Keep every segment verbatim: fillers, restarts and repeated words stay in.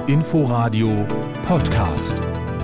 Inforadio Podcast.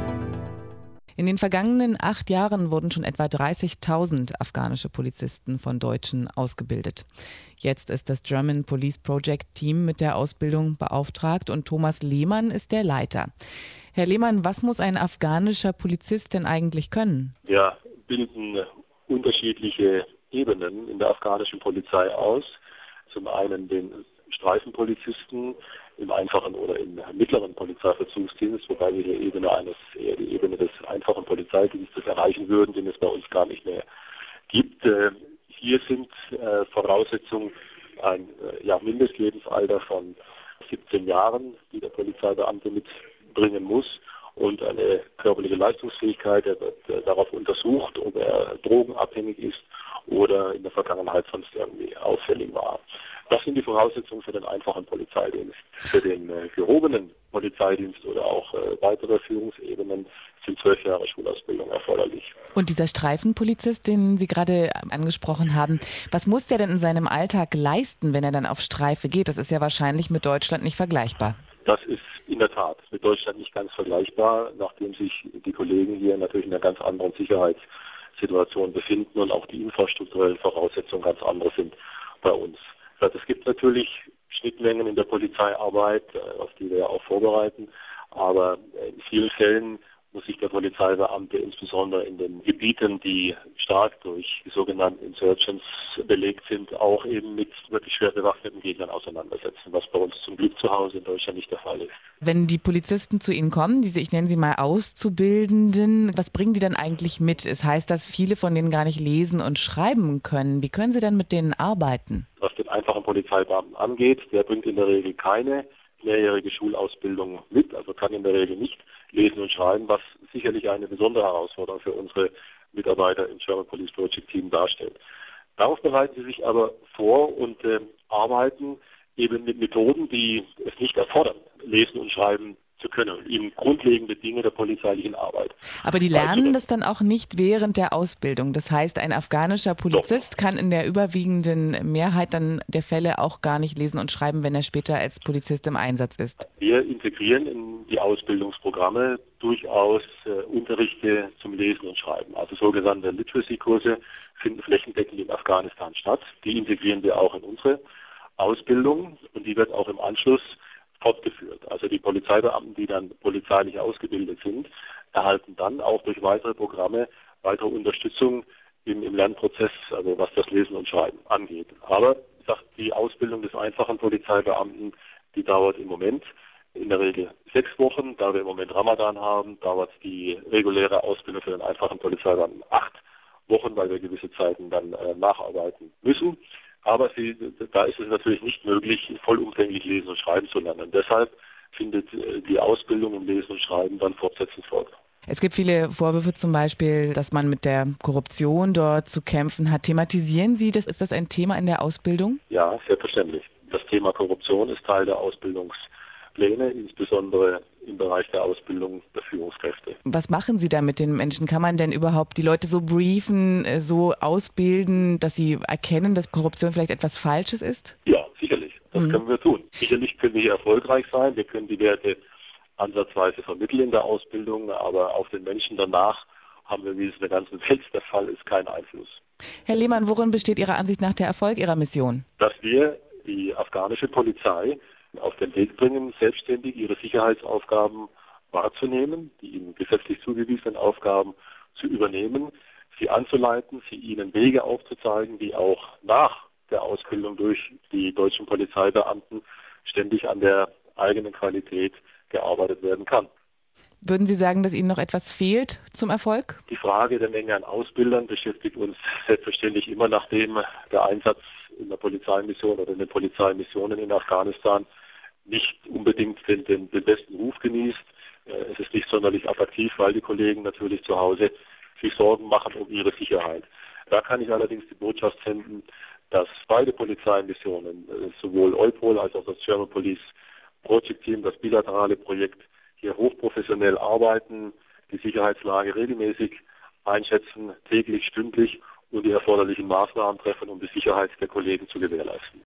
In den vergangenen acht Jahren wurden schon etwa dreißigtausend afghanische Polizisten von Deutschen ausgebildet. Jetzt ist das German Police Project Team mit der Ausbildung beauftragt und Thomas Lehmann ist der Leiter. Herr Lehmann, was muss ein afghanischer Polizist denn eigentlich können? Wir bilden unterschiedliche Ebenen in der afghanischen Polizei aus. Zum einen den Streifenpolizisten im einfachen oder im mittleren Polizeivollzugsdienst, wobei wir die Ebene eines, eher die Ebene des einfachen Polizeidienstes erreichen würden, den es bei uns gar nicht mehr gibt. Äh, hier sind äh, Voraussetzungen ein äh, ja, Mindestlebensalter von siebzehn Jahren, die der Polizeibeamte mitbringen muss, und eine körperliche Leistungsfähigkeit. Er wird äh, darauf untersucht, ob er drogenabhängig ist oder in der Vergangenheit sonst irgendwie auffällig war. Das sind die Voraussetzungen für den einfachen Polizeidienst. Für den äh, gehobenen Polizeidienst oder auch äh, weitere Führungsebenen sind zwölf Jahre Schulausbildung erforderlich. Und dieser Streifenpolizist, den Sie gerade angesprochen haben, was muss der denn in seinem Alltag leisten, wenn er dann auf Streife geht? Das ist ja wahrscheinlich mit Deutschland nicht vergleichbar. Das ist in der Tat mit Deutschland nicht ganz vergleichbar, nachdem sich die Kollegen hier natürlich in einer ganz anderen Sicherheitssituation befinden und auch die infrastrukturellen Voraussetzungen ganz andere sind bei uns. Es gibt natürlich Schnittmengen in der Polizeiarbeit, auf die wir ja auch vorbereiten, aber in vielen Fällen muss sich der Polizeibeamte insbesondere in den Gebieten, die stark durch die sogenannten Insurgents belegt sind, auch eben mit wirklich schwer bewaffneten Gegnern auseinandersetzen, was bei uns zum Glück zu Hause in Deutschland nicht der Fall ist. Wenn die Polizisten zu Ihnen kommen, diese, ich nenne sie mal Auszubildenden, was bringen die dann eigentlich mit? Es heißt, dass viele von denen gar nicht lesen und schreiben können. Wie können Sie dann mit denen arbeiten? Was den einfachen Polizeibeamten angeht, der bringt in der Regel keine mehrjährige Schulausbildung mit, also kann in der Regel nicht lesen und schreiben, was sicherlich eine besondere Herausforderung für unsere Mitarbeiter im German Police Project Team darstellt. Darauf bereiten sie sich aber vor und äh, arbeiten eben mit Methoden, die es nicht erfordern, lesen und schreiben zu können, eben grundlegende Dinge der polizeilichen Arbeit. Aber die lernen also, das dann auch nicht während der Ausbildung. Das heißt, ein afghanischer Polizist doch. kann in der überwiegenden Mehrheit dann der Fälle auch gar nicht lesen und schreiben, wenn er später als Polizist im Einsatz ist. Wir integrieren in die Ausbildungsprogramme durchaus äh, Unterrichte zum Lesen und Schreiben. Also sogenannte Literacy-Kurse finden flächendeckend in Afghanistan statt. Die integrieren wir auch in unsere Ausbildung und die wird auch im Anschluss fortgeführt. Also die Polizeibeamten, die dann polizeilich ausgebildet sind, erhalten dann auch durch weitere Programme weitere Unterstützung im, im Lernprozess, also was das Lesen und Schreiben angeht. Aber ich sag, die Ausbildung des einfachen Polizeibeamten, die dauert im Moment in der Regel sechs Wochen. Da wir im Moment Ramadan haben, dauert die reguläre Ausbildung für den einfachen Polizeibeamten acht Wochen, weil wir gewisse Zeiten dann äh, nacharbeiten müssen. Aber sie, da ist es natürlich nicht möglich, vollumfänglich lesen und schreiben zu lernen. Deshalb findet die Ausbildung im Lesen und Schreiben dann fortsetzend fort. Es gibt viele Vorwürfe zum Beispiel, dass man mit der Korruption dort zu kämpfen hat. Thematisieren Sie das? Ist das ein Thema in der Ausbildung? Ja, selbstverständlich. Das Thema Korruption ist Teil der Ausbildungspläne, insbesondere im Bereich der Ausbildung der Führungskräfte. Was machen Sie da mit den Menschen? Kann man denn überhaupt die Leute so briefen, so ausbilden, dass sie erkennen, dass Korruption vielleicht etwas Falsches ist? Ja, sicherlich. Das mhm. können wir tun. Sicherlich können wir hier erfolgreich sein. Wir können die Werte ansatzweise vermitteln in der Ausbildung, aber auf den Menschen danach haben wir, wie es in der ganzen Welt der Fall ist, keinen Einfluss. Herr Lehmann, worin besteht Ihrer Ansicht nach der Erfolg Ihrer Mission? Dass wir die afghanische Polizei auf den Weg bringen, selbstständig ihre Sicherheitsaufgaben wahrzunehmen, die ihnen gesetzlich zugewiesenen Aufgaben zu übernehmen, sie anzuleiten, sie ihnen Wege aufzuzeigen, die auch nach der Ausbildung durch die deutschen Polizeibeamten ständig an der eigenen Qualität gearbeitet werden kann. Würden Sie sagen, dass Ihnen noch etwas fehlt zum Erfolg? Die Frage der Menge an Ausbildern beschäftigt uns selbstverständlich immer, nachdem der Einsatz in der Polizeimission oder in den Polizeimissionen in Afghanistan nicht unbedingt den, den, den besten Ruf genießt. Es ist nicht sonderlich attraktiv, weil die Kollegen natürlich zu Hause sich Sorgen machen um ihre Sicherheit. Da kann ich allerdings die Botschaft senden, dass beide Polizeimissionen, sowohl EUPOL als auch das German Police Project Team, das bilaterale Projekt, hier hochprofessionell arbeiten, die Sicherheitslage regelmäßig einschätzen, täglich, stündlich und die erforderlichen Maßnahmen treffen, um die Sicherheit der Kollegen zu gewährleisten.